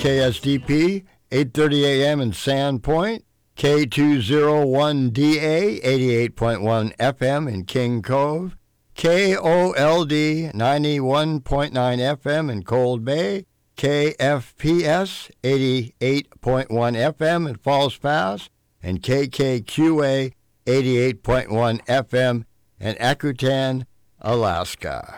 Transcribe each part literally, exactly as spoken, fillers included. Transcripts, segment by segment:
K S D P, eight thirty a.m. in Sandpoint, K two oh one D A, eighty-eight point one F M in King Cove, K O L D, ninety-one point nine F M in Cold Bay, K F P S, eighty-eight point one F M in Falls Pass, and K K Q A, eighty-eight point one F M in Akutan, Alaska.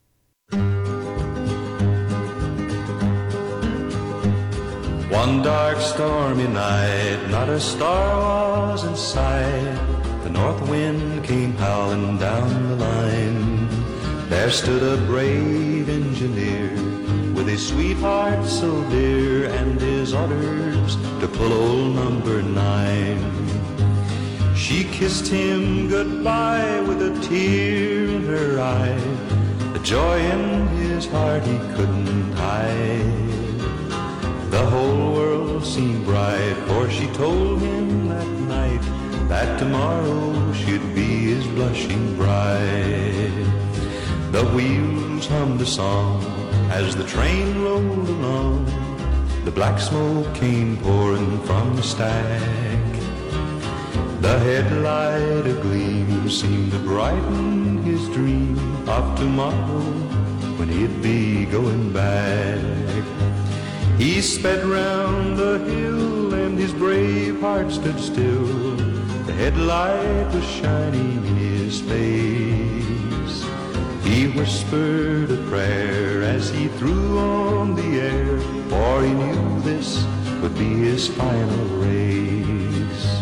One dark stormy night, not a star was in sight. The north wind came howling down the line. There stood a brave engineer with his sweetheart so dear, and his orders to pull old number nine. She kissed him goodbye with a tear in her eye. The joy in his heart he couldn't hide. The whole world seemed bright, for she told him that night that tomorrow she'd be his blushing bride. The wheels hummed a song as the train rolled along. The black smoke came pouring from the stack. The headlight agleam seemed to brighten his dream of tomorrow when he'd be going back. He sped round the hill and his brave heart stood still. The headlight was shining in his face. He whispered a prayer as he threw on the air, for he knew this would be his final race.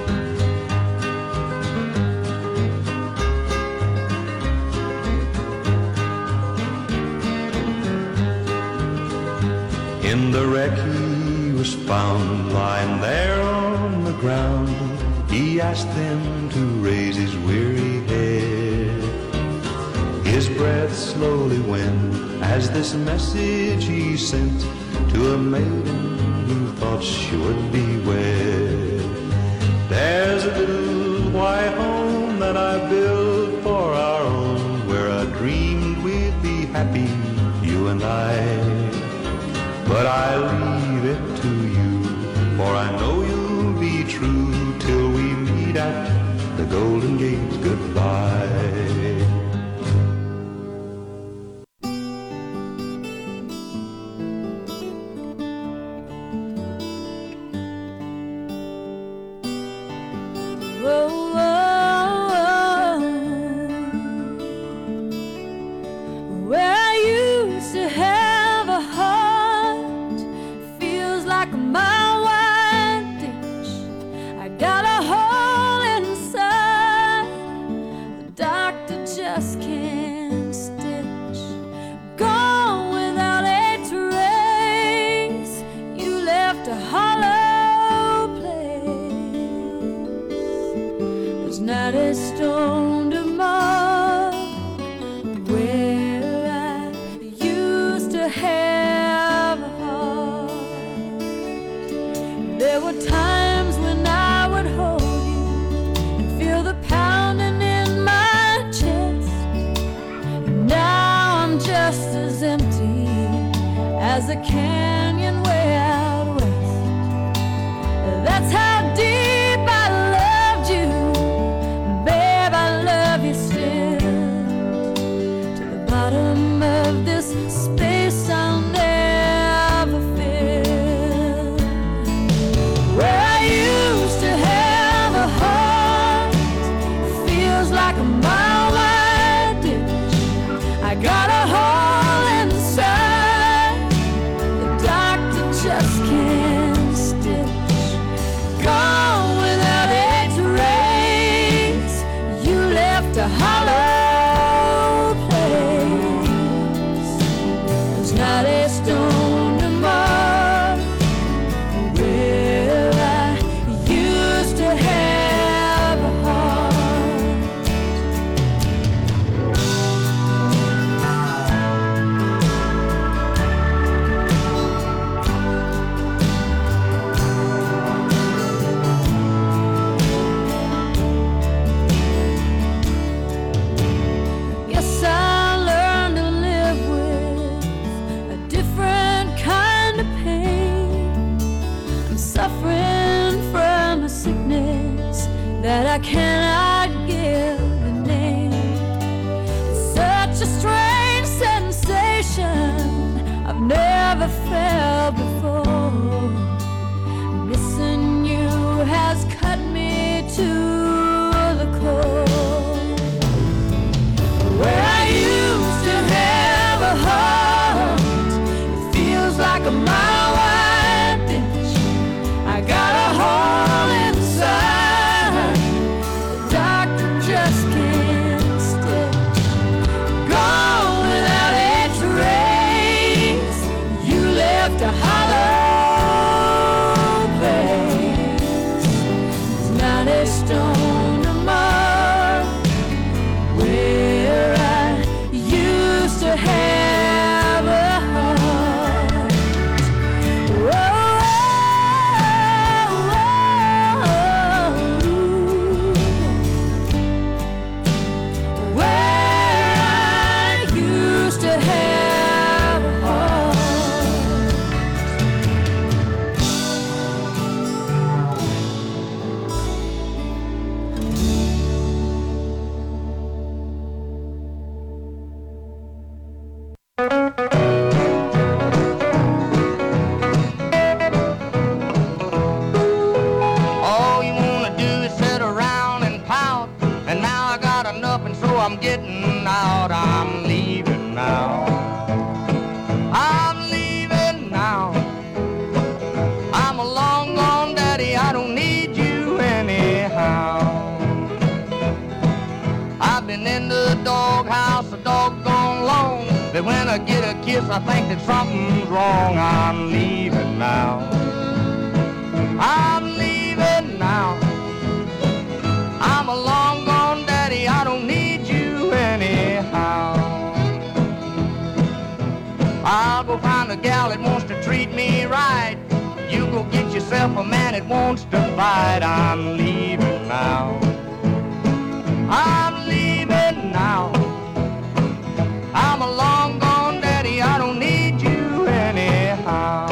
In the wreck he was found, lying there on the ground. He asked them to raise his weary head. His breath slowly went as this message he sent to a maiden who thought she would be wed. There's a little white home that I built for our own, where I dreamed we'd be happy, you and I. But I leave it to you, for I know you'll be true till we meet at the Golden Gate. Goodbye. Whoa, whoa, whoa. Where I used to have a heart, feels like a mile wide ditch. I got a hole inside, the doctor just can't stitch. Gone without a trace, you left a hollow place. There's not a stone to mark where I used to have a heart. There were times when I would hold you and feel the pounding in my chest. And now I'm just as empty as a canyon way out west. That's how deep I loved you, babe, I love you still. To the bottom of this space I'll never fill. Where I used to have a heart, feels like a mile wide ditch. I got a hole inside, the doctor just can't stitch. Gone without a trace, you left a hollow place. There's not a stone to mark where I used to have a heart. that I cannot give a name. It's such a strange sensation I've never felt before. Missing you has cut me to the core. Where I used to have a heart, it feels like a mile wide ditch. I got a hole inside, the doctor just can't stitch. Gone without a trace, you left a hollow place. There's not a stone to mark where I used to have a heart. Whoa, where I used to have a heart. All you wanna do is sit around and pout. And now I got enough, and so I'm getting out. I'm leaving now. I'm leaving now. I'm a long gone daddy, I don't need you anyhow. I've been in the doghouse a doggone long, but when I get a kiss I think that something's wrong. I'm leaving now. I'm leaving now. I'm a long gone daddy, I don't need you anyhow. I'll go find a gal that wants to treat me right. You go get yourself a man that wants to fight. I'm leaving now. I'm leaving now. I'm a long gone daddy, I don't need you anyhow.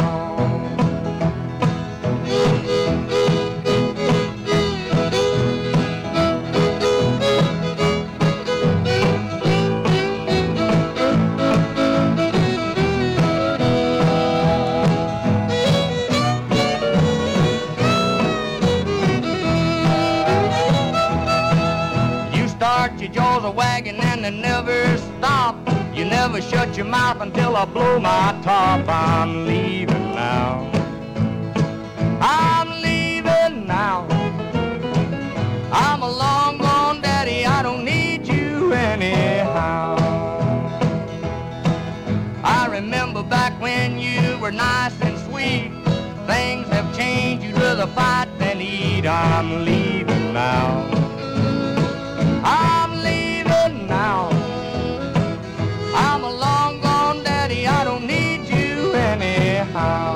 You start your jaws a wagging and they never stop. You never shut your mouth until I blow my top. I'm leaving now. I'm leaving now. I'm a long gone daddy, I don't need you anyhow. I remember back when you were nice and sweet. Things have changed, you'd rather fight than eat. I'm leaving now. I'm leaving now. I'm a long gone daddy, I don't need you anyhow.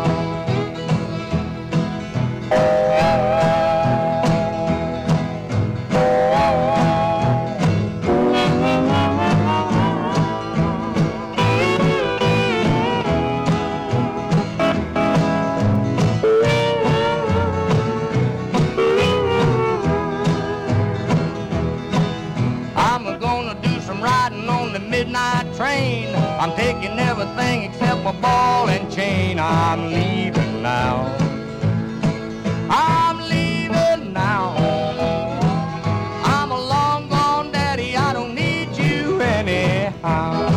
I'm gonna do some riding on the midnight train. I'm taking everything except my ball and chain. I'm leaving now. I'm leaving now. I'm a long gone daddy, I don't need you anyhow.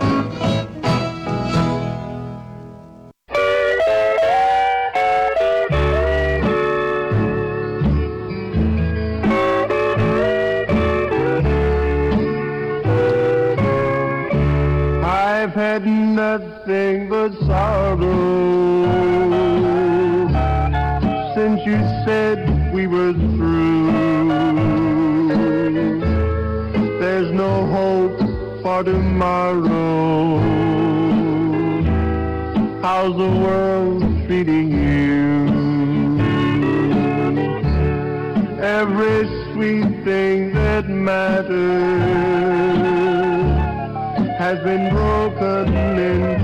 I've had nothing but sorrow since you said we were through. There's no hope for tomorrow. How's the world treating you? Every sweet thing that matters has been broken in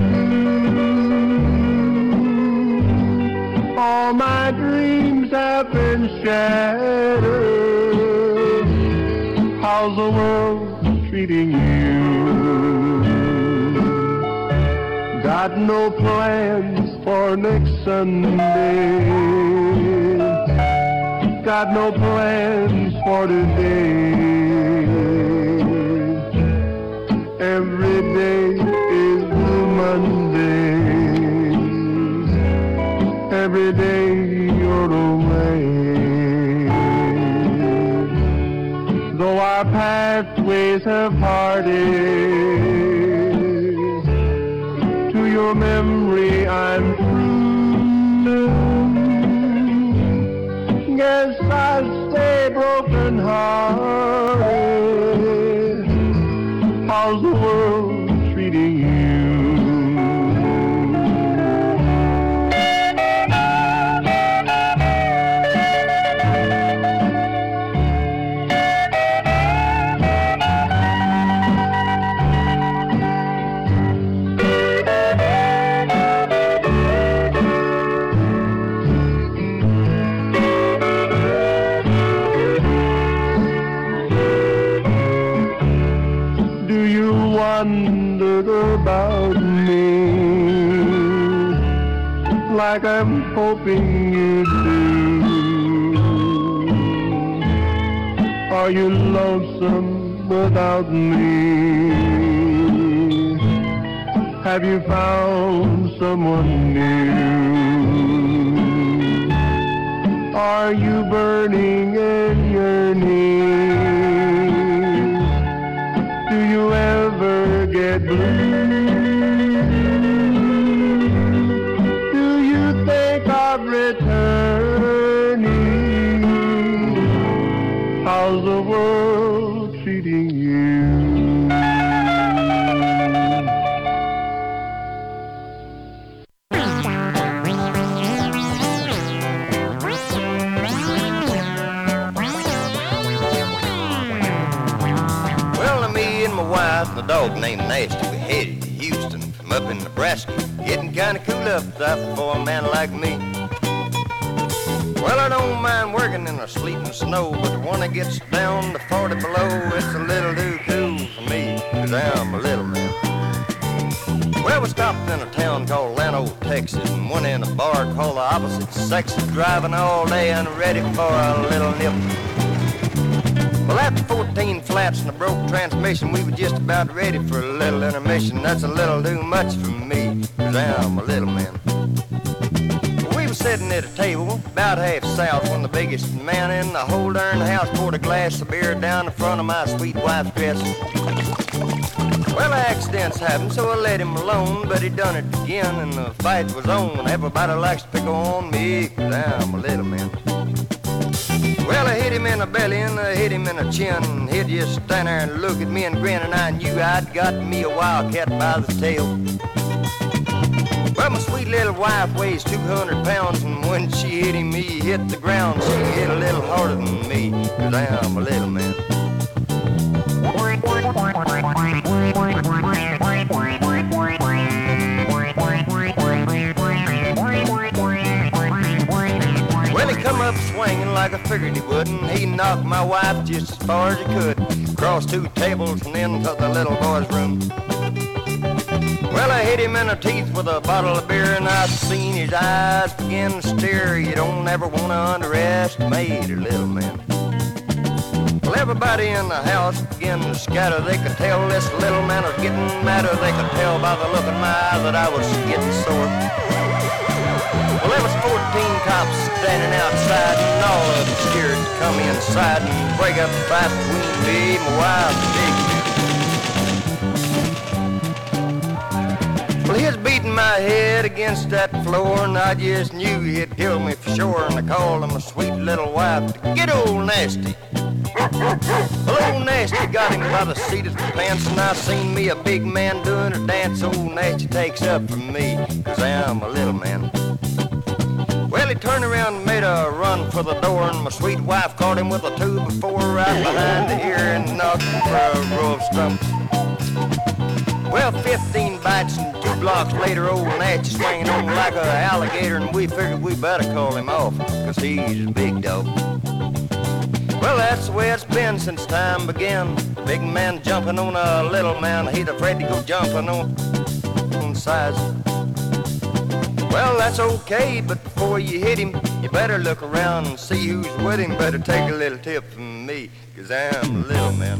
two. All my dreams have been shattered. How's the world treating you? Got no plans for next Sunday. Got no plans for today. Every day is Blue Monday. Every day you're away. Though our pathways have parted, to your memory I'm true. Guess I stay broken hearted. How's the world treating you? Wondered about me like I'm hoping you do. Are you lonesome without me? Have you found someone new? Are you burning in yearning? Do you ever get blue? Do you think of returning? How's the world treating you? A dog named Nasty, we headed to Houston from up in Nebraska. Getting kind of cool up top for a man like me. Well, I don't mind working in the sleet and snow, but when it gets down to forty below, it's a little too cool for me, 'cause I'm a little man. Well, we stopped in a town called Llano, Texas, and went in a bar called the Opposite Sexes, driving all day and ready for a little nip. Well, after fourteen flats and a broke transmission, we were just about ready for a little intermission. That's a little too much for me, 'cause I'm a little man. We were sitting at a table about half south when the biggest man in the whole darn house poured a glass of beer down the front of my sweet wife's dresser. Well, accidents happen, so I let him alone, but he done it again and the fight was on. Everybody likes to pick on me, 'cause I'm a little man. Well, I hit him in the belly and I hit him in the chin. He'd just stand there and look at me and grin, and I knew I'd got me a wildcat by the tail. Well, my sweet little wife weighs two hundred pounds, and when she hit him, he hit the ground. She hit a little harder than me, 'cause I'm a little man. Well, he come up swinging like I figured he would, and he knocked my wife just as far as he could, across two tables and into the little boy's room. Well, I hit him in the teeth with a bottle of beer, and I seen his eyes begin to stare. You don't ever want to underestimate a little man. Well, everybody in the house began to scatter. They could tell this little man was getting madder. They could tell by the look in my eye that I was getting sore. Well, there was fourteen cops standing outside, and all of them scared to come inside and break up the fight between me and my wife, Big. Well, he was beating my head against that floor, and I just knew he'd kill me for sure. And I called him a sweet little wife to get old Nasty. Well, old Nasty got him by the seat of his pants, and I seen me a big man doing a dance. Old Nasty takes up from me, 'cause I'm a little man. Well, he turned around and made a run for the door, and my sweet wife caught him with a two before right behind the ear and knocked him for a row of stumps. Well, fifteen bites and two blocks later, old Nasty swinging on like an alligator, and we figured we better call him off, 'cause he's a big dog. Well, that's the way it's been since time began. Big man jumping on a little man. He's afraid to go jumping on, on size. Well, that's okay, but before you hit him, you better look around and see who's with him. Better take a little tip from me, 'cause I'm a little man.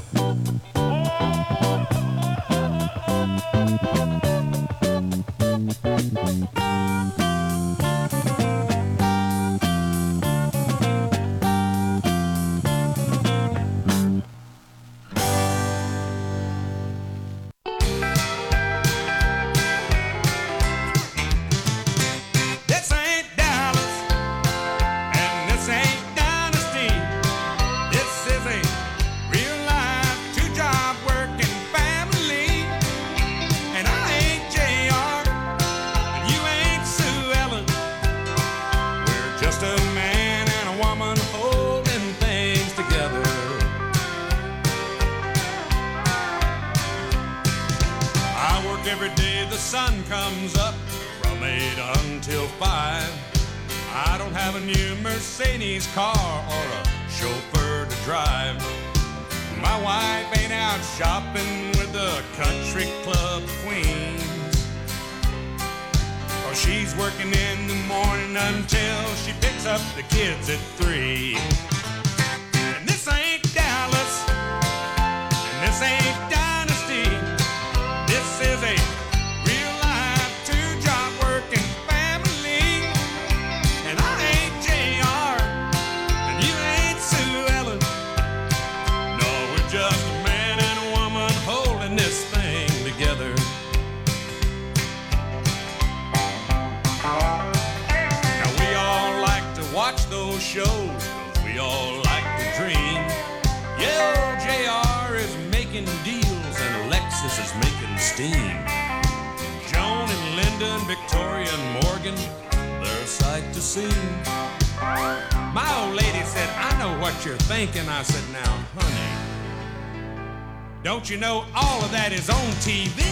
Don't you know all of that is on T V?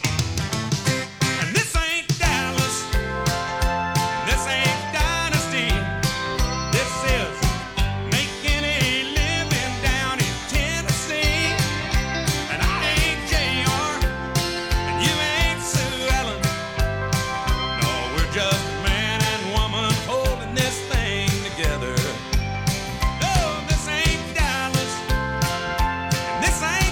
And this ain't Dallas, this ain't Dynasty, this is making a living down in Tennessee. And I ain't J R, and you ain't Sue Ellen. No, we're just a man and woman holding this thing together. No, this ain't Dallas, and this ain't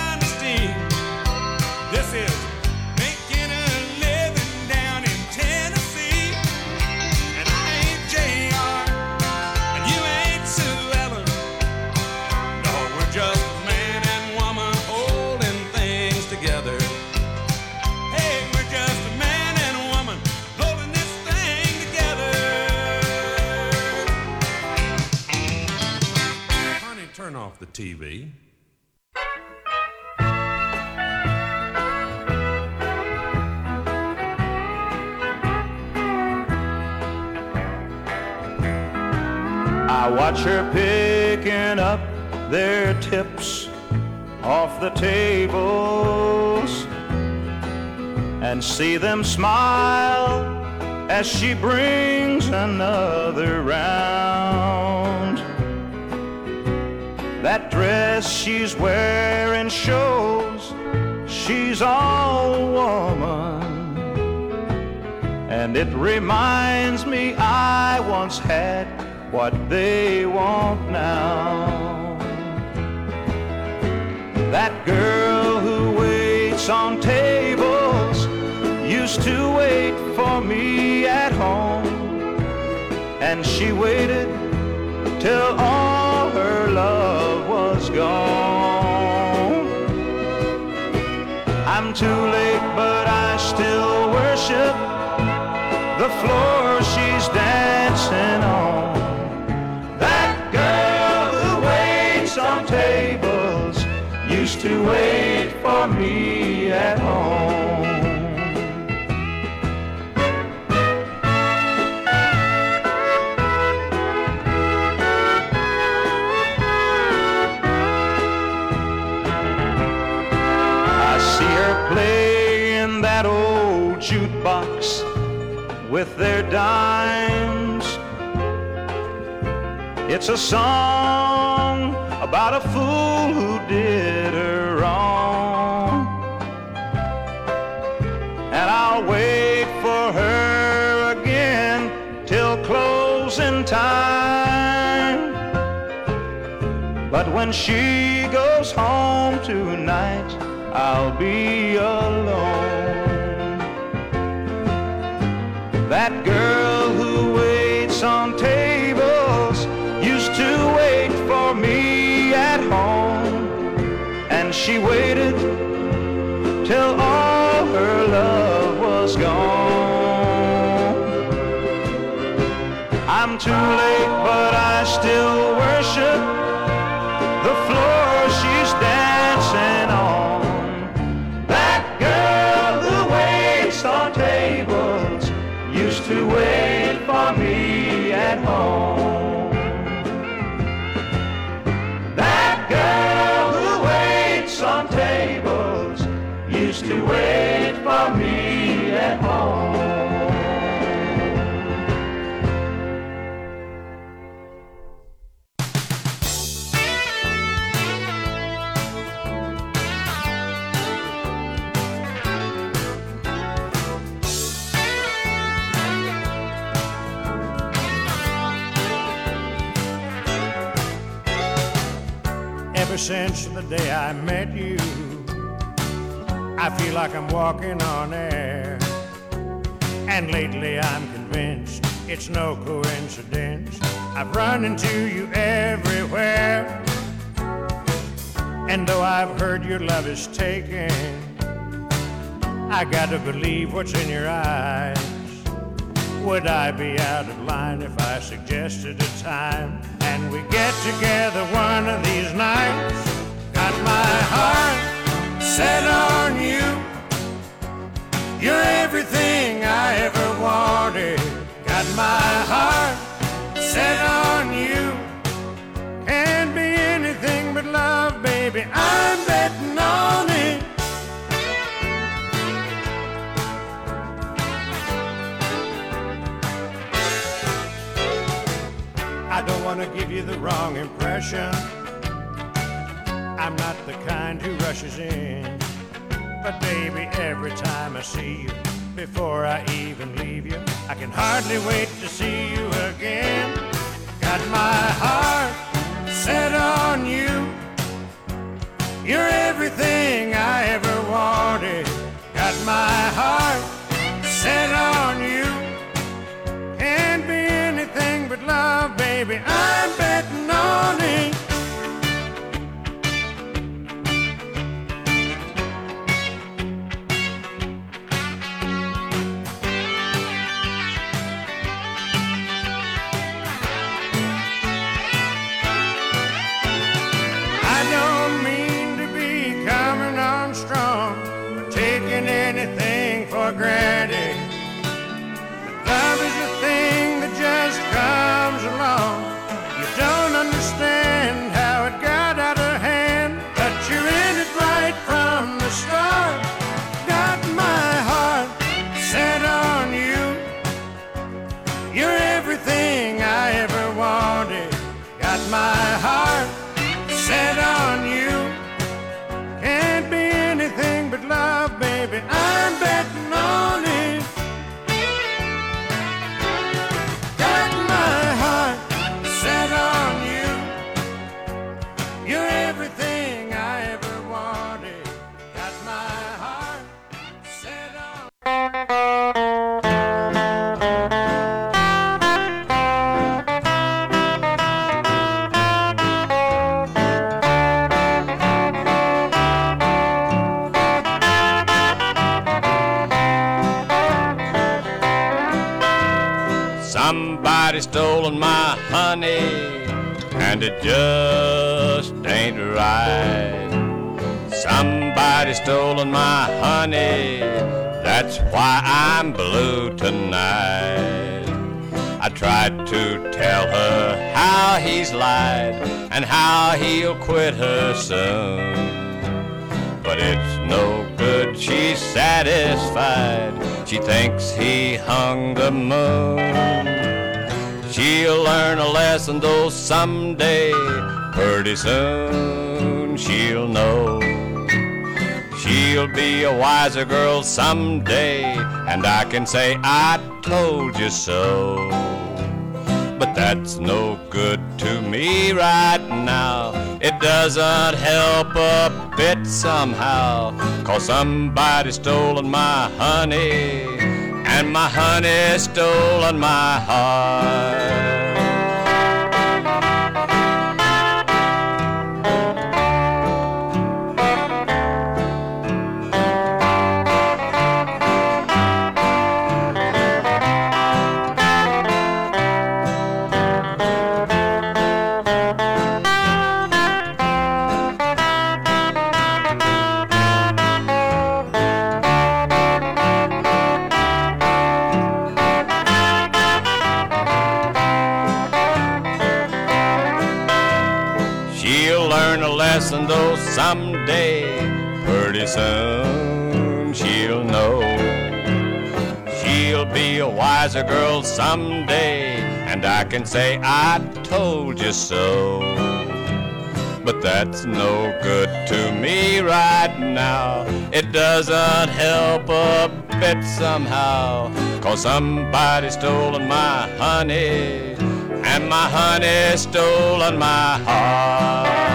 this is making a living down in Tennessee. And I ain't J R, and you ain't Sue Ellen. No, we're just a man and woman holding things together. Hey, we're just a man and a woman holding this thing together. Honey, turn off the T V. I watch her picking up their tips off the tables and see them smile as she brings another round. That dress she's wearing shows she's all woman, and it reminds me I once had what they want now. That girl who waits on tables used to wait for me at home, and she waited till all her love was gone. I'm too late, but I still worship the floor she's dancing on. Some tables used to wait for me at home. I see her playing that old jukebox with their dimes. It's a song about a fool who did her wrong. And I'll wait for her again till closing time. But when she goes home tonight, I'll be alone. That girl who waits on tables used to wait for me at home, and she waited till all her love was gone. I'm too late, but I still worship the floor she's dancing on. That girl who waits on tables used to wait for me at home. That girl who waits on tables used to wait for me at home. Ever since the day I met you, I feel like I'm walking on air. And lately I'm convinced it's no coincidence I've run into you everywhere. And though I've heard your love is taken, I gotta believe what's in your eyes. Would I be out of line if I suggested a time and we get together one of these nights? Got my heart set on you. You're everything I ever wanted. Got my heart set on you. Can't be anything but love, baby. I'm betting on it. I don't want to give you the wrong impression. I'm not the kind who rushes in. But baby, every time I see you, before I even leave you, I can hardly wait to see you again. Got my heart set on you. You're everything I ever wanted. Got my heart set on you. Can't be anything but love, baby. I'm betting on it. I don't mean to be coming on strong or taking anything for granted. Love is a thing that just comes along. You don't understand how it got out of hand, but you're in it right from the start. Got my heart set on you. You're everything I ever wanted. Got my heart set on you. Can't be anything but love, baby. I'm betting on it. Set on you. You're everything I ever wanted. Got my heart set on. Somebody stolen my honey, and it just ain't right. Somebody stolen my honey, that's why I'm blue tonight. I tried to tell her how he's lied and how he'll quit her soon, but it's no good, she's satisfied. She thinks he hung the moon. She'll learn a lesson though someday, Pretty soon she'll know. She'll be a wiser girl someday, and I can say I told you so. But that's no good to me right now. It doesn't help a bit somehow, 'cause somebody's stolen my honey, and my honey's stolen my heart. Lesson though someday, pretty soon she'll know. She'll be a wiser girl someday, and I can say I told you so. But that's no good to me right now. It doesn't help a bit somehow, 'cause somebody's stolen my honey, and my honey's stolen my heart.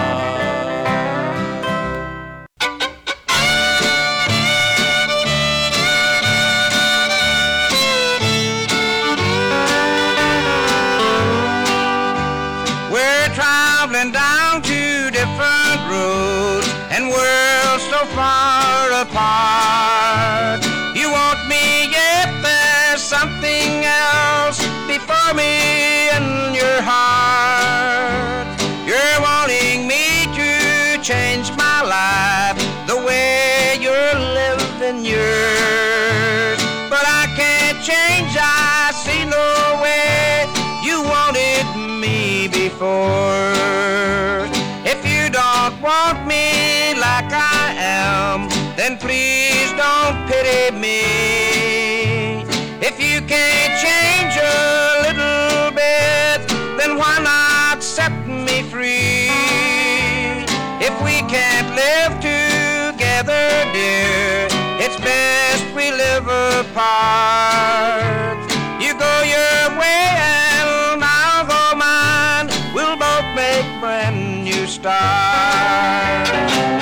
Down two different roads and worlds so far apart. You want me, yet there's something else before me in your heart. You're wanting me to change my life the way you're living yours, but I can't change, I see no way. You wanted me before. If you don't want me like I am, then please don't pity me. If you can't change a little bit, then why not set me free? If we can't live together, dear, it's best we live apart. You go your way and I'll go mine. We'll both make brand new starts.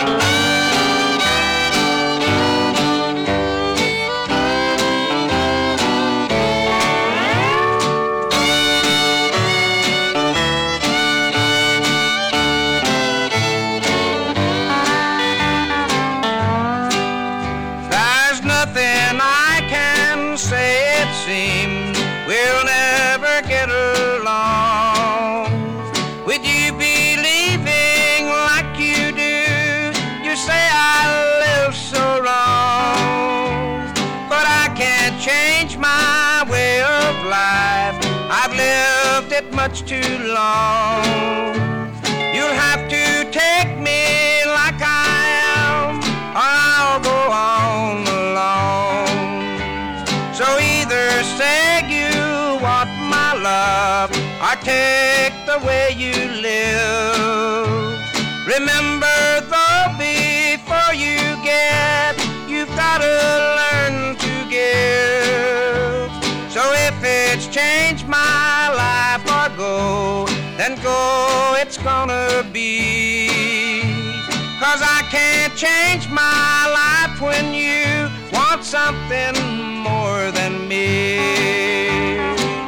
There's nothing I can say, it seems we'll never get along. With you believing like you do, you say I live so wrong. But I can't change my way of life, I've lived it much too long. You'll have to take me like I am, or I'll go on alone. So either say you want my love, or take the way you live. Remember though, before you get, you've got to learn to give. So if it's change my life or go, then go it's gonna be. 'Cause I can't change my life when you want something more than me.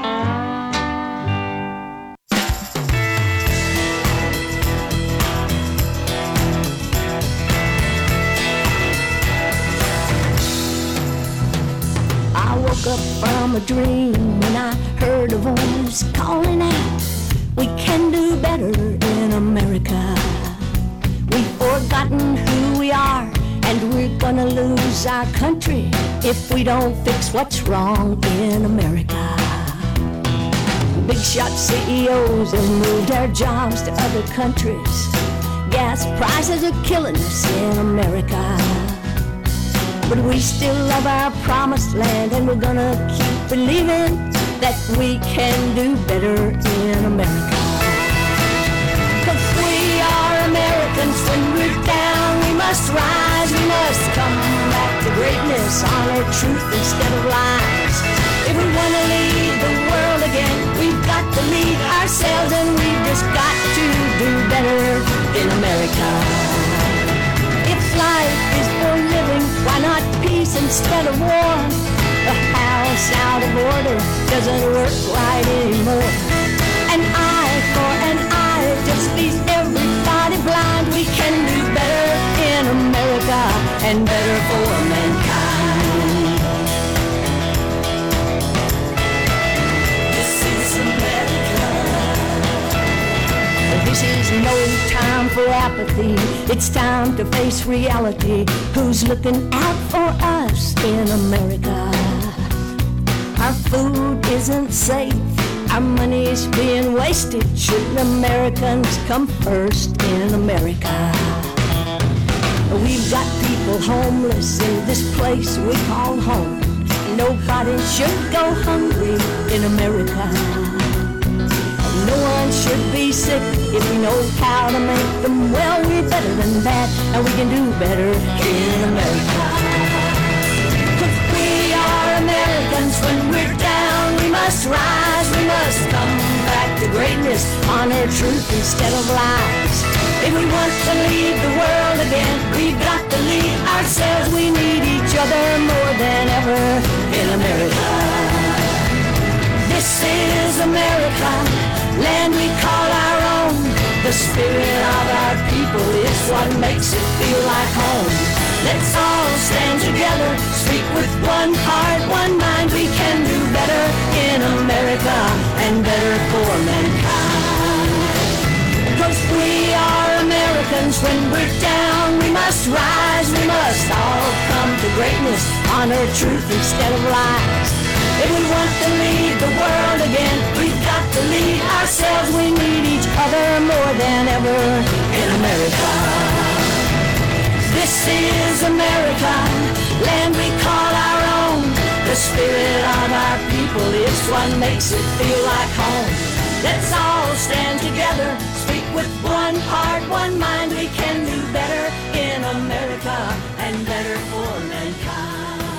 I woke up from a dream when I heard a voice calling out, we can do better in America. We've forgotten who we are, and we're gonna lose our country if we don't fix what's wrong in America. Big shot C E Os have moved their jobs to other countries. Gas prices are killing us in America. But we still love our promised land, and we're gonna keep believing that we can do better in America. 'Cause we must rise, we must come back to greatness, honor truth instead of lies. If we want to lead the world again, we've got to lead ourselves, and we've just got to do better in America. If life is for living, why not peace instead of war? A house out of order doesn't work right anymore. An eye for an eye just leaves everybody blind. We can do better in America and better for mankind. This is America. This is no time for apathy. It's time to face reality. Who's looking out for us in America? Our food isn't safe. Our money's being wasted. Shouldn't Americans come first in America? We've got people homeless in this place we call home. Nobody should go hungry in America. No one should be sick if we know how to make them well. We're better than that, and we can do better in America. 'Cause we are Americans. When we're down, we must rise. We must come back to greatness, honor truth instead of lies. If we want to lead the world again, we've got to lead ourselves. We need each other more than ever in America. This is America, land we call our own. The spirit of our people is what makes it feel like home. Let's all stand together, speak with one heart, one mind. We can do better in America and better for mankind. 'Cause we are Americans. When we're down, we must rise. We must all come to greatness, honor truth instead of lies. If we want to lead the world again, we've got to lead ourselves. We need each other more than ever in America. This is America, land we call our own. The spirit of our people is what makes it feel like home. Let's all stand together, speak with one heart, one mind. We can do better in America and better for mankind.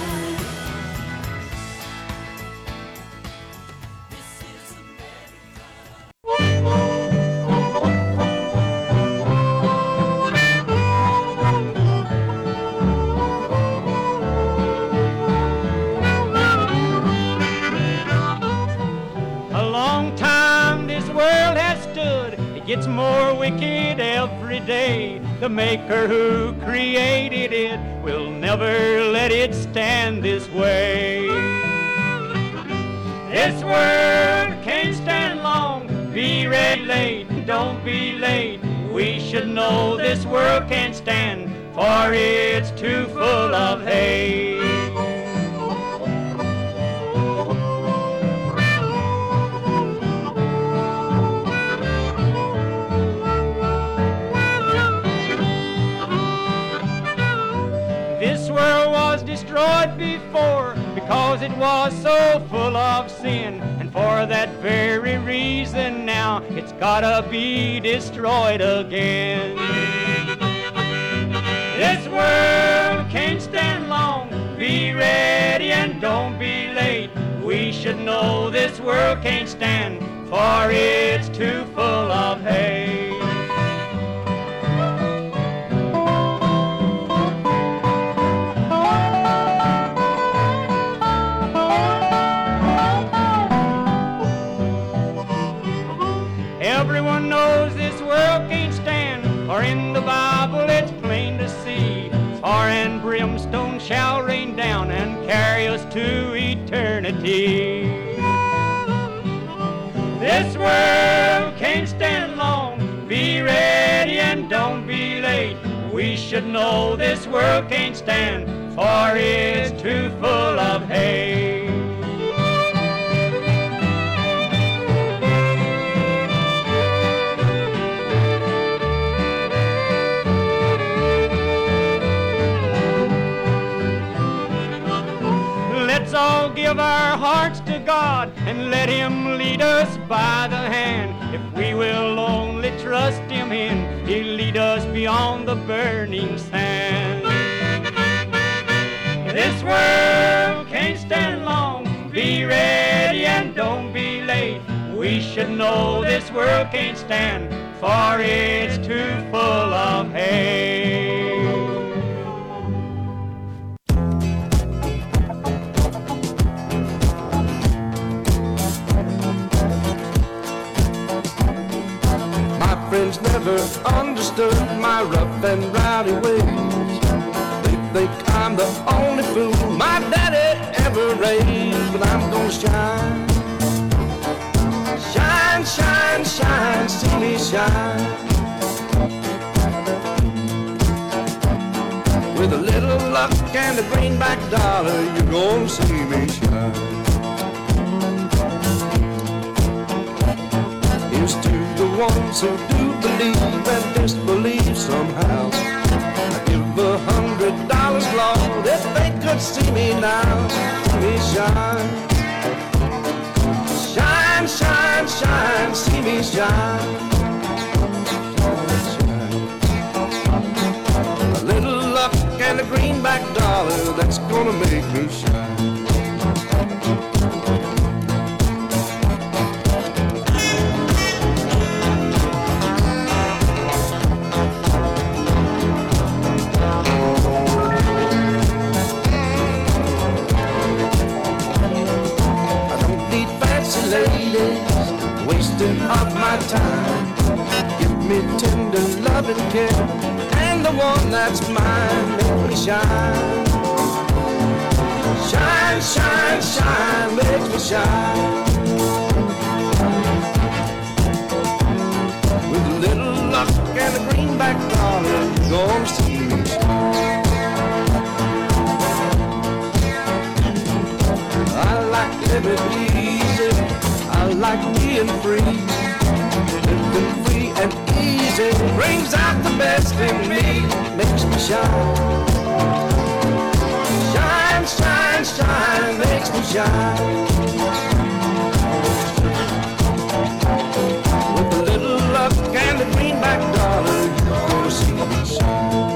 It's more wicked every day. The maker who created it will never let it stand this way. This world can't stand long. Be ready late, don't be late. We should know this world can't stand, for it's too full of hate. Destroyed before because it was so full of sin, and for that very reason now it's gotta be destroyed again. This world can't stand long. Be ready and don't be late. We should know this world can't stand, for it's too full of hate. Everyone knows this world can't stand, for in the Bible it's plain to see. Fire and brimstone shall rain down and carry us to eternity. This world can't stand long. Be ready and don't be late. We should know this world can't stand, for it's too full of hate. Let's all give our hearts to God and let Him lead us by the hand. If we will only trust Him in, He'll lead us beyond the burning sand. This world can't stand long. Be ready and don't be late. We should know this world can't stand, for it's too full of hate. My friends never understood my rough and rowdy ways. They think I'm the only fool my daddy ever raised, but I'm gonna shine. Shine, shine, shine, see me shine. With a little luck and a greenback dollar, you're gonna see me shine. Here's to the ones who do believe and disbelieve somehow. I give a hundred dollars, Lord, if they could see me now. See me shine. Shine, shine, shine, see me shine. Shine. A little luck and a greenback dollar, that's gonna make me shine. Ladies, wasting of my time. Give me tender love and care, and the one that's mine, make me shine. Shine, shine, shine, makes me shine. With a little luck and a greenback dollar, you're gonna see me shine. I like living easy, I like being free. Living free and easy brings out the best in me, makes me shine. Shine, shine, shine, makes me shine. With a little luck and a greenback dollar, you're gonna see me shine.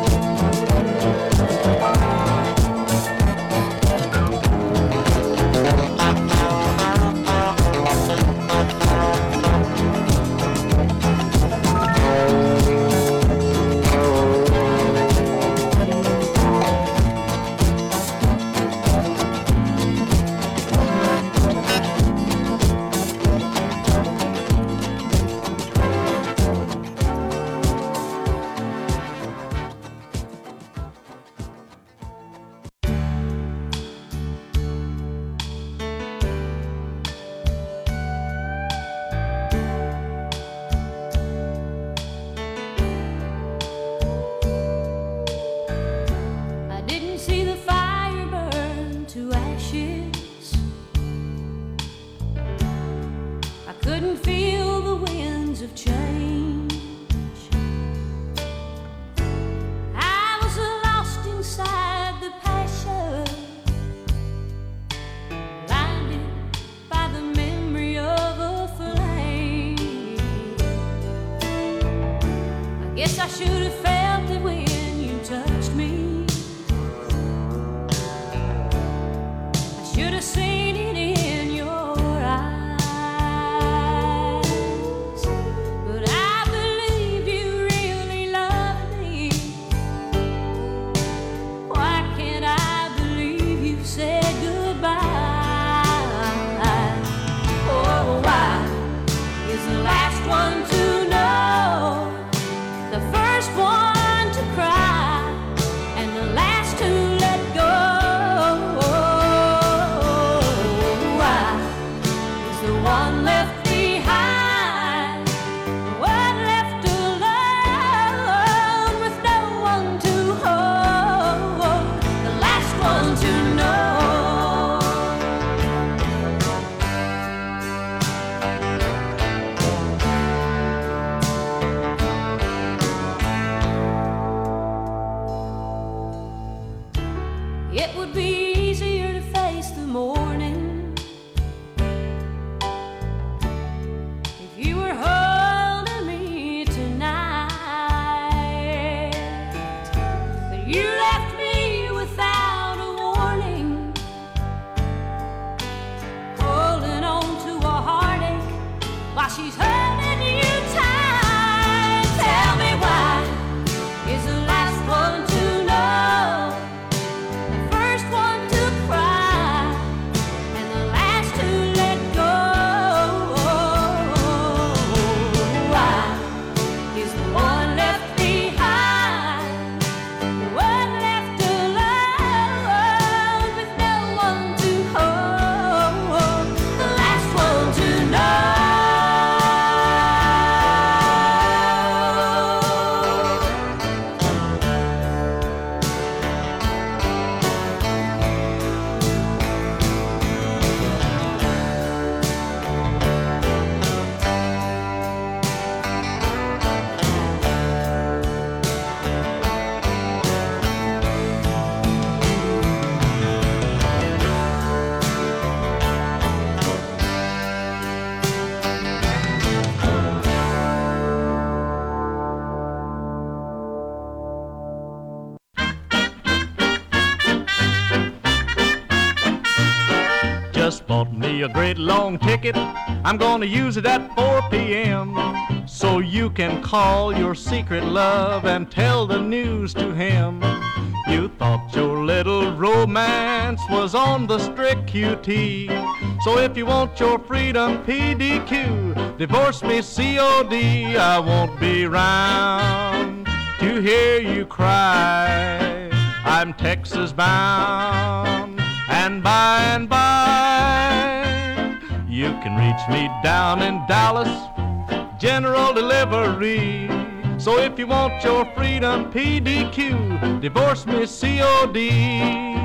a great long ticket. I'm gonna use it at four p.m. so you can call your secret love and tell the news to him. You thought your little romance was on the strict Q T. So if you want your freedom P D Q, divorce me C O D. I won't be round to hear you cry. I'm Texas bound, and by and by you can reach me down in Dallas, general delivery. So if you want your freedom P D Q, divorce me C O D.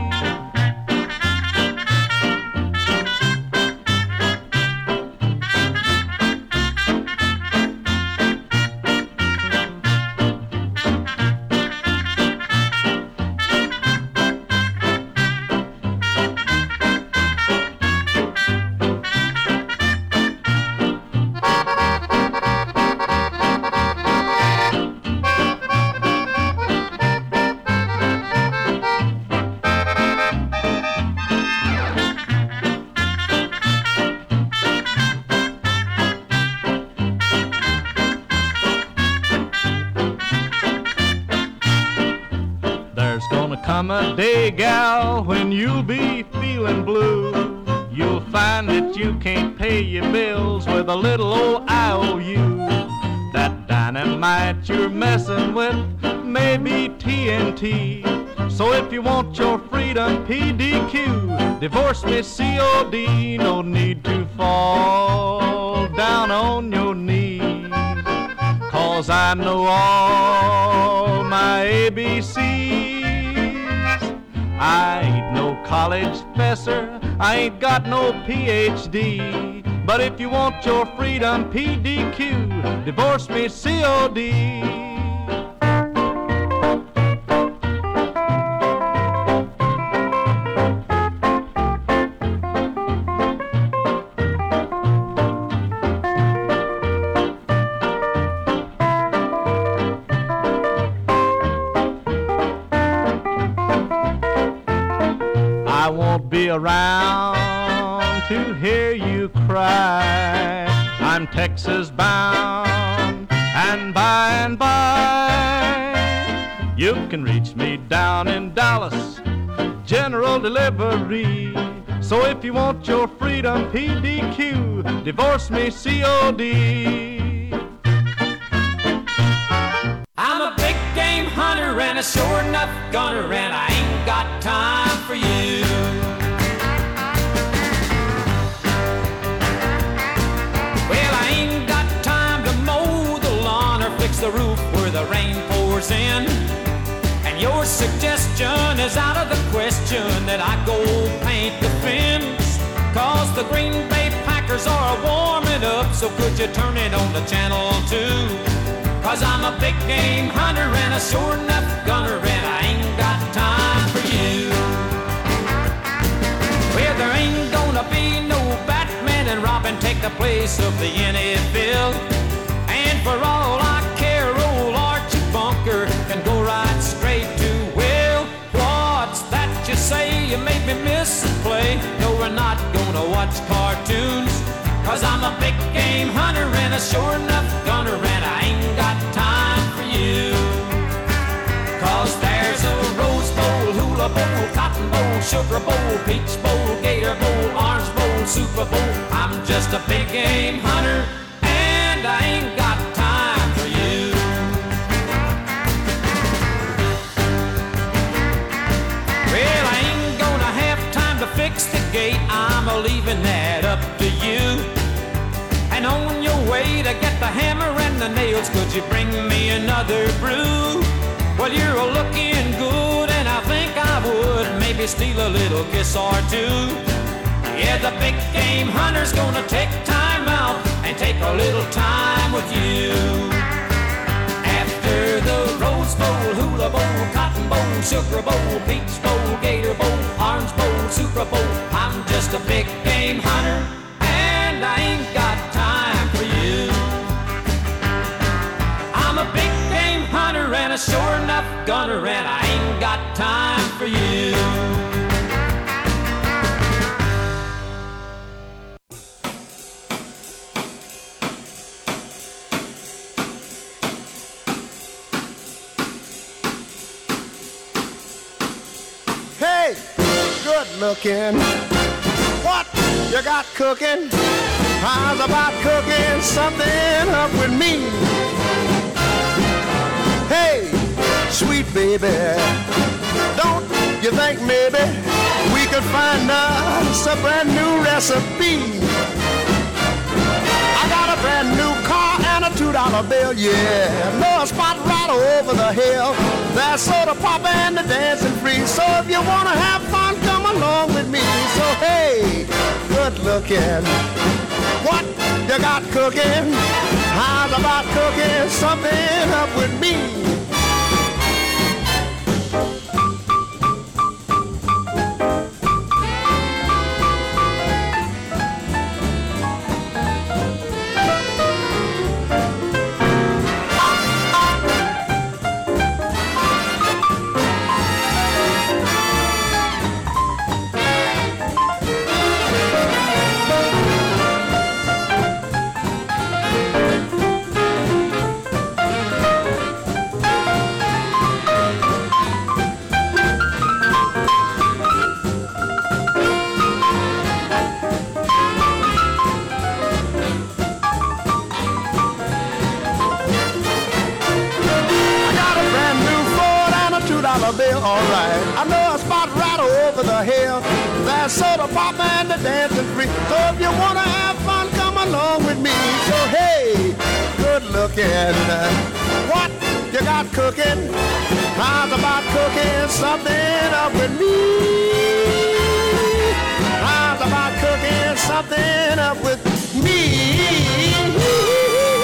Come a day, gal, when you'll be feeling blue. You'll find that you can't pay your bills with a little old I O U. That dynamite you're messing with may be T N T. So if you want your freedom P D Q, divorce me C O D. No need to fall down on your knees, 'cause I know all my A B Cs. I ain't no college professor, I ain't got no P H D. But if you want your freedom P D Q, divorce me C O D. I won't be around to hear you cry. I'm Texas bound, and by and by you can reach me down in Dallas, general delivery. So if you want your freedom P D Q, divorce me C O D. I'm a big game hunter and a sure enough gunner, and I ain't got time for you. Well, I ain't got time to mow the lawn or fix the roof where the rain pours in. And your suggestion is out of the question that I go paint the fence, 'cause the Green Bay Packers are warming up. So could you turn it on to channel two? 'Cause I'm a big game hunter and a sure enough gunner, and I ain't got time for you. Well, there ain't gonna be no Batman and Robin take the place of the N F L. And for all I care, old Archie Bunker can go right straight to, well, what's that you say? You made me miss a play. No, we're not gonna watch cartoons, 'cause I'm a big game hunter and a sure enough gunner, and I ain't got time for you. 'Cause there's a Rose Bowl, Hula Bowl, Cotton Bowl, Sugar Bowl, Peach Bowl, Gator Bowl, Orange Bowl, Super Bowl. I'm just a big game hunter, and I ain't got time for you. Well, I ain't gonna have time to fix the gate, I'm a leaving that up to you. And on your way to get the hammer and the nails, could you bring me another brew? Well, you're looking good, and I think I would maybe steal a little kiss or two. Yeah, the big game hunter's gonna take time out and take a little time with you. After the Rose Bowl, Hula Bowl, Cotton Bowl, Sugar Bowl, Peach Bowl, Gator Bowl, Orange Bowl, Super Bowl, I'm just a big game hunter, and I ain't got time for you. I'm a big game hunter and a sure enough gunner, and I ain't got time for you. looking. What you got cooking? How's about cooking something up with me? Hey, sweet baby, don't you think maybe we could find us a brand new recipe? I got a brand new car and a two dollar bill, yeah. No spot right over the hill. There's soda pop and the dancing free. So if you wanna have fun, come along with me. So hey, good looking. What you got cooking? How's about cooking something up with me? Bill, all right. I know a spot right over the hill. There's soda pop and the dancing free. So if you wanna have fun, come along with me. So hey, good looking. What you got cooking? How's about cooking something up with me? How's about cooking something up with me?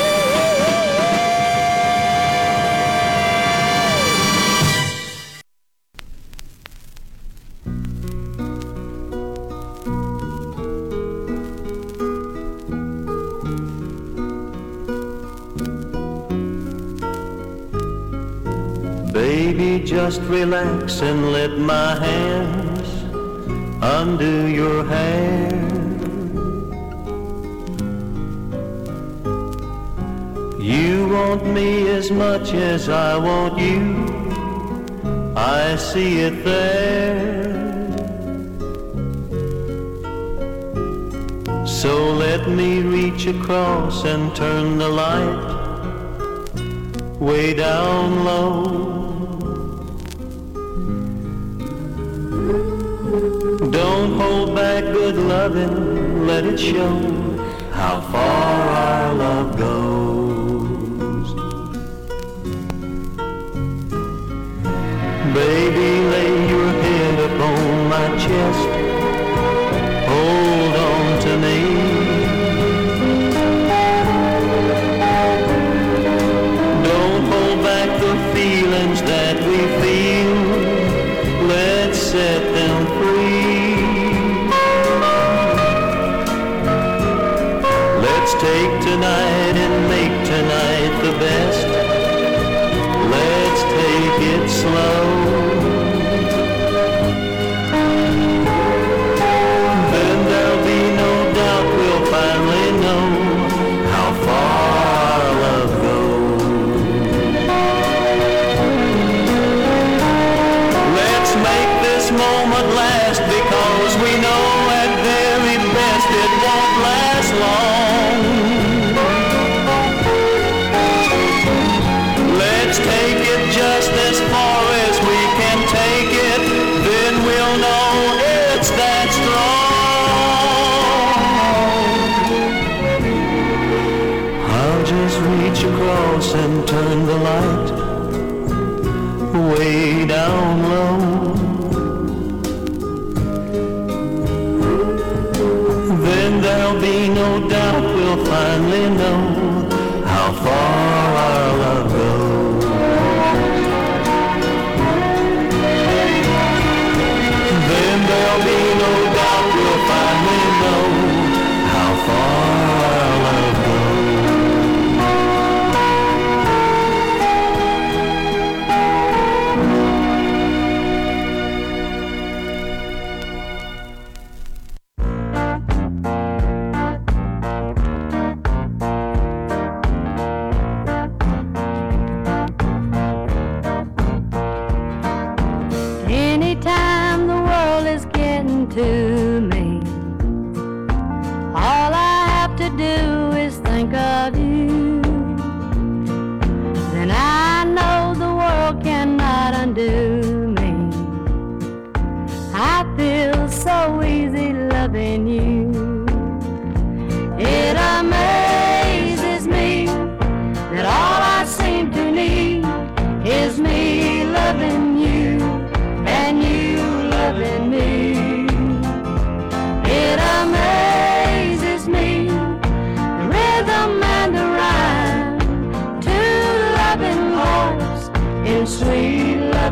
Baby, just relax and let my hands undo your hair. You want me as much as I want you, I see it there. So let me reach across and turn the light way down low. Don't hold back good loving, let it show how far our love goes. Baby, lay your head upon my chest, hold on to me. Don't hold back the feelings that we feel, let's set them free. Take tonight and make tonight the best. Let's take it slow. Then there'll be no doubt we'll finally know how far our love goes. Let's make this moment last, because we know at very best it won't last long. Just as far as we can take it, then we'll know it's that strong. I'll just reach across and turn the light way down low. Then there'll be no doubt we'll finally know how far our love goes. There'll be no doubt we'll finally know how far our love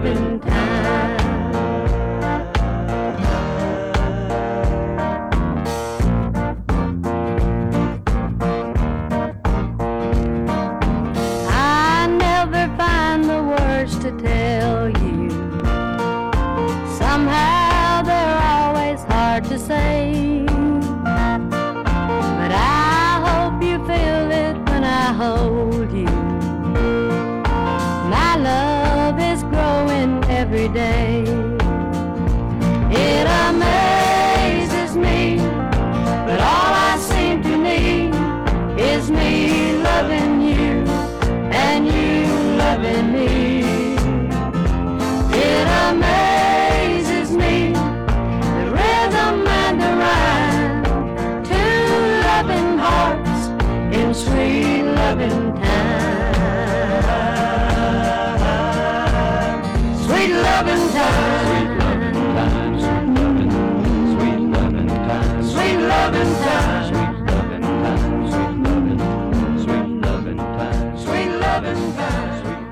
loving time. I never find the words to tell you. Somehow they're always hard to say. But I hope you feel it when I hold you. My love is growing every day. It amazes me, but all I seem to need is me loving you and you loving me. It amazes me, the rhythm and the rhyme, two loving hearts in sweet loving time. Sweet loving time. Sweet loving time. Sweet loving time. Sweet loving time. Sweet loving time.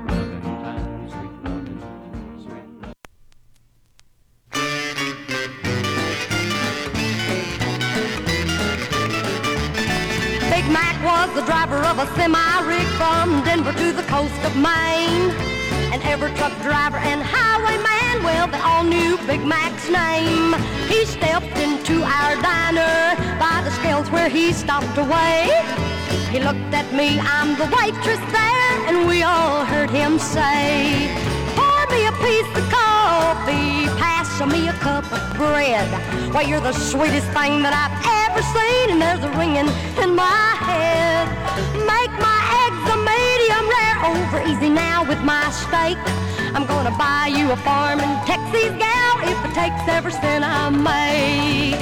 Big Mac was the driver of a semi-rig from Denver to the coast of Maine. And every truck driver and highwayman, well, they all knew Big Mac's name. He stepped into our diner by the scales where he stopped away. He looked at me, I'm the waitress there, and we all heard him say, pour me a piece of coffee, pass me a cup of bread. Why, you're the sweetest thing that I've ever seen, and there's a ringing in my head. Make my eggs a medium rare, over easy now with my steak. I'm gonna buy you a farm in Texas, gal, if it takes every cent I make.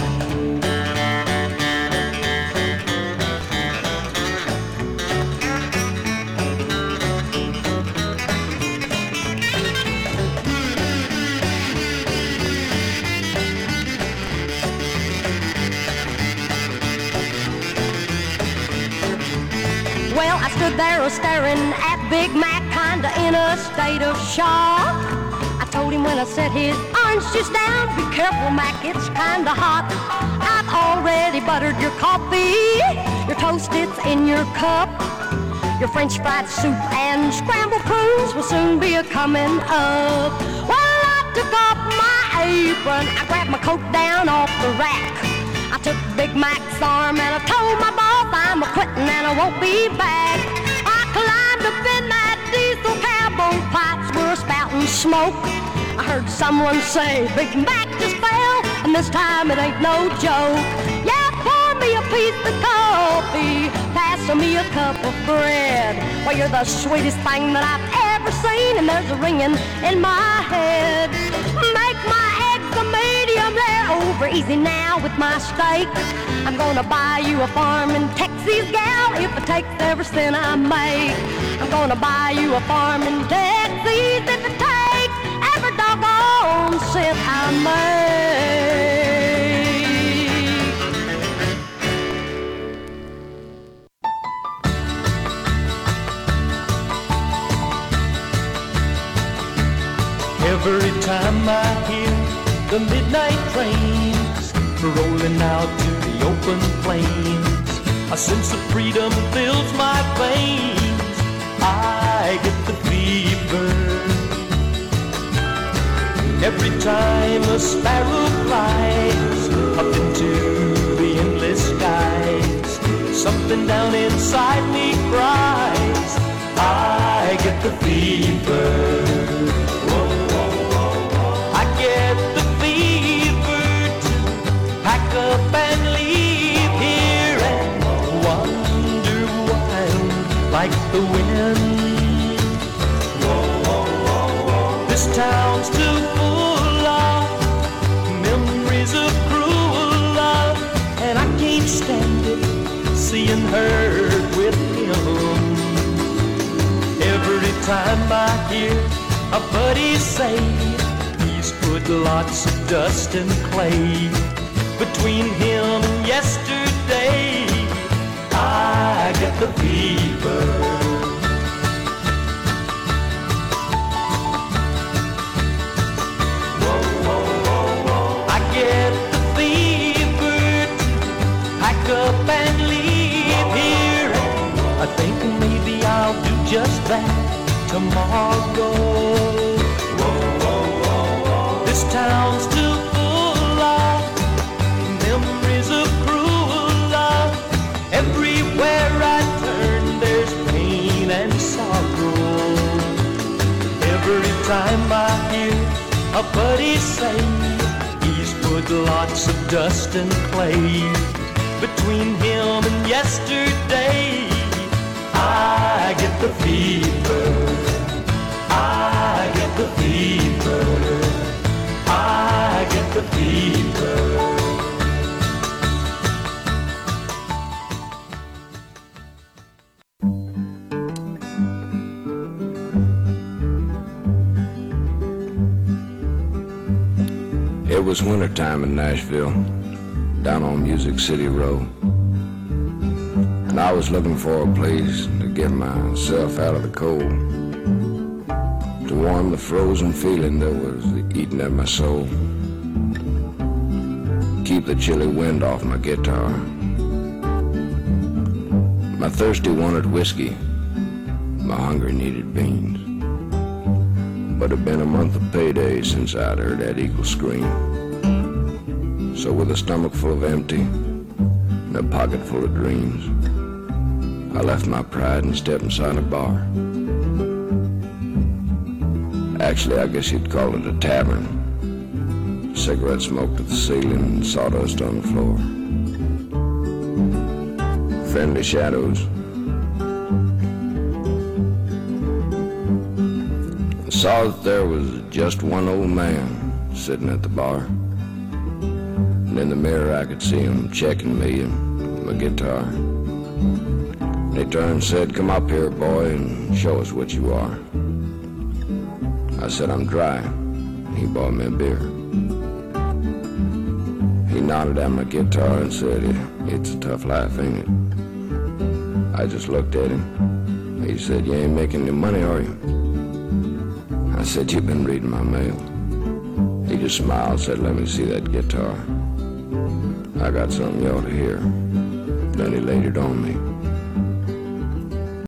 Well, I stood there staring at Big Mac, kinda in a state of shock. I told him when I set his orange juice down, be careful, Mac, it's kinda hot. I've already buttered your coffee, your toast, it's in your cup. Your French fried soup and scrambled prunes will soon be a-coming up. Well, I took off my apron, I grabbed my coat down off the rack. I took Big Mac's arm and I told my boss I'm a-quittin' and I won't be back. I climbed up in that diesel cab, both pipes were spouting smoke. I heard someone say, Big Mac just fell, and this time it ain't no joke. Yeah, pour me a piece of coffee, pass me a cup of bread. Well, you're the sweetest thing that I've ever seen, and there's a ringing in my head. Make my eggs a medium rare, over easy now with my steak. I'm gonna buy you a farm in Texas, gal, if it takes every cent I make. I'm gonna buy you a farm in Texas if it takes every doggone cent I make. Every time I hear the midnight trains rolling out to the open plains, a sense of freedom fills my veins. I get the fever. Every time a sparrow flies up into the endless skies, something down inside me cries. I get the fever. I get the fever to pack up and leave here and wander wild like the wind. This town's too full of memories of cruel love, and I can't stand it seeing her with him. Every time I hear a buddy say he's put lots of dust and clay between him and yesterday, I get the fever. just that tomorrow. Whoa, whoa, whoa, whoa. This town's too full of memories of cruel love. Everywhere I turn, there's pain and sorrow. Every time I hear a buddy say he's put lots of dust and clay between him and yesterday, I get the fever, I get the fever, I get the fever. It was wintertime in Nashville, down on Music City Road. And I was looking for a place to get myself out of the cold, to warm the frozen feeling that was eating at my soul, keep the chilly wind off my guitar. My thirsty wanted whiskey, my hungry needed beans. But it'd been a month of payday since I'd heard that eagle scream. So with a stomach full of empty and a pocket full of dreams, I left my pride and stepped inside a bar. Actually, I guess you'd call it a tavern. Cigarette smoke to the ceiling and sawdust on the floor. Friendly shadows. I saw that there was just one old man sitting at the bar. And in the mirror I could see him checking me and my guitar. He turned and said, "Come up here, boy, and show us what you are." I said, "I'm dry." He bought me a beer. He nodded at my guitar and said, "It's a tough life, ain't it?" I just looked at him. He said, "You ain't making any money, are you?" I said, "You've been reading my mail." He just smiled and said, "Let me see that guitar. I got something you ought to hear." Then he laid it on me.